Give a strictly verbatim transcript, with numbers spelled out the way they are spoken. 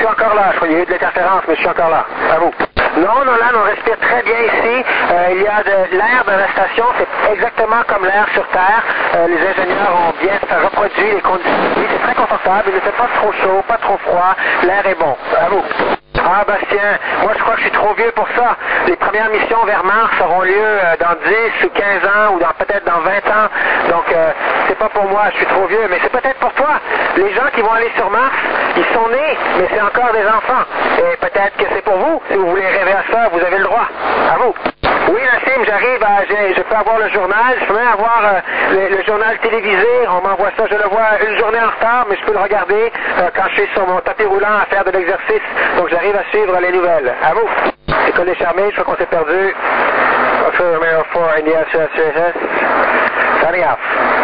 suis encore là. Je crois qu'il y a eu de l'interférence, mais je suis encore là. À vous. Non, Nolan, on respire très bien ici. Euh, il y a de l'air dans la station, c'est exactement comme l'air sur Terre. Euh, les ingénieurs ont bien reproduit les conditions de vie. C'est très confortable, il ne fait pas trop chaud, pas trop froid. L'air est bon. À vous. Ah, Bastien, moi je crois que je suis trop vieux pour ça. Les premières missions vers Mars auront lieu euh, dans dix ou quinze ans ou dans peut-être dans vingt ans. Donc, euh, c'est pas pour moi, je suis trop vieux, mais c'est peut-être pour toi. Les gens qui vont aller sur Mars, ils sont nés, mais c'est encore des enfants. Et peut-être que c'est pour vous. Si vous voulez rêver à ça, vous avez le droit. À vous. Oui, Nassim, j'arrive à... Je peux avoir le journal, je peux même avoir euh, le, le journal télévisé. On m'envoie ça, je le vois une journée en retard, mais je peux le regarder euh, quand je suis sur mon tapis roulant à faire de l'exercice. Donc, j'arrive à suivre les nouvelles. À vous. C'est Collet Charmé, je crois qu'on s'est perdu. Officer Romero four, India, S S S. Signing off.